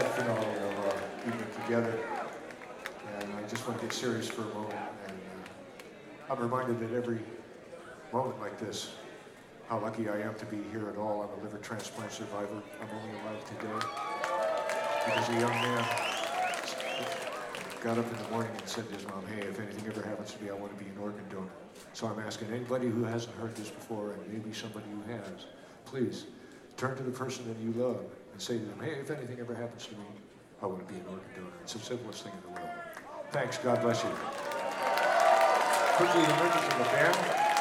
finale of our evening together. And I just want to get serious for a moment. And I'm reminded that every moment like this, how lucky I am to be here at all. I'm a liver transplant survivor. I'm only alive today because a young man got up in the morning and said to his mom, hey, if anything ever happens to me, I want to be an organ donor. So I'm asking anybody who hasn't heard this before, and maybe somebody who has, please turn to the person that you love and say to them, hey, if anything ever happens to me, I want to be an organ donor. It's the simplest thing in the world. Thanks. God bless you. Quickly, the members of the band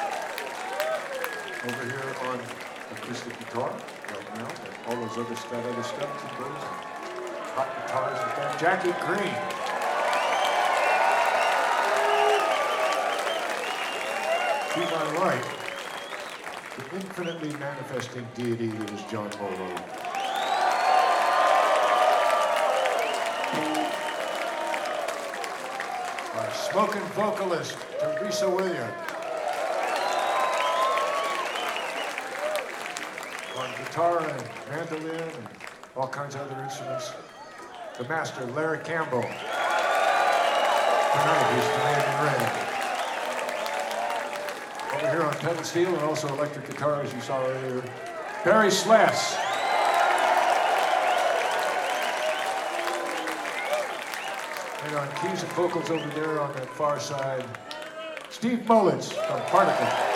over here on acoustic guitar right now. All those other studs and those hot guitars and that. Jackie Green. To my right, the infinitely manifesting deity that is John Molo. Our smoking vocalist, Teresa Williams. On guitar and mandolin and all kinds of other instruments, the master, Larry Campbell. Tonight he's playing red. Over here on pedal steel and also electric guitar, as you saw earlier, Barry Sless. And on keys and vocals over there on that far side, Steve Mullins from Particle.